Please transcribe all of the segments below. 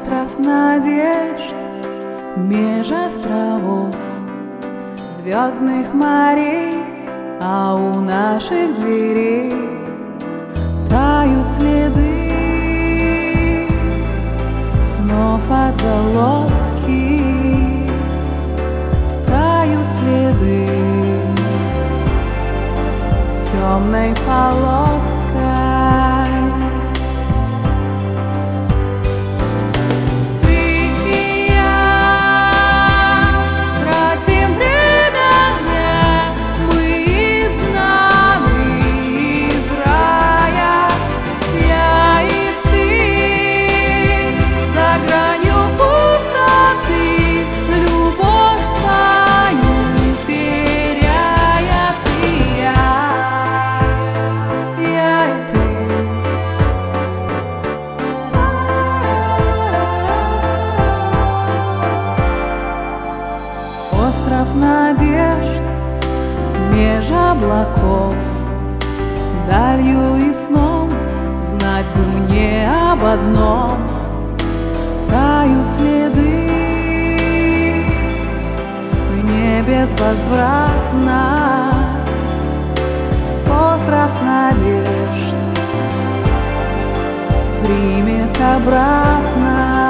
Остров надежд меж островов, звездных морей, а у наших дверей тают следы снов, отголоски, тают следы темной полоской. Остров надежд меж облаков, далью и сном, знать бы мне об одном: тают следы в небе безвозвратно. Остров надежд примет обратно.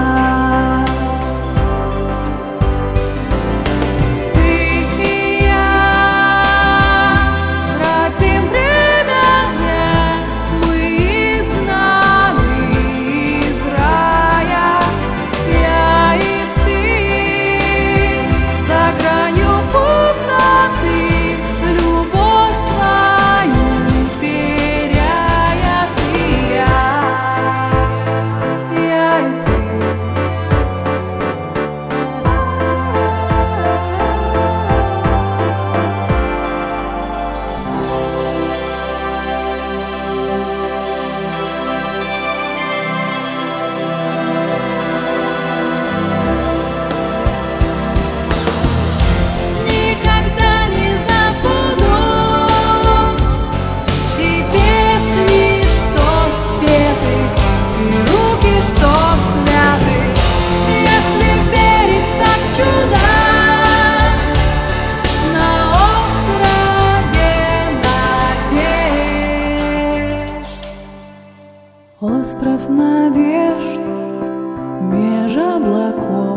Остров надежд меж облаков,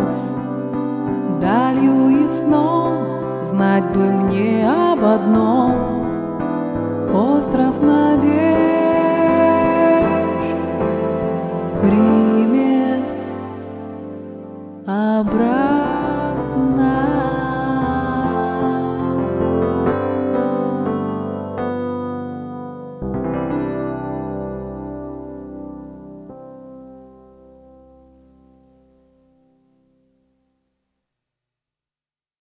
далью и сном, знать бы мне об одном: остров надежд.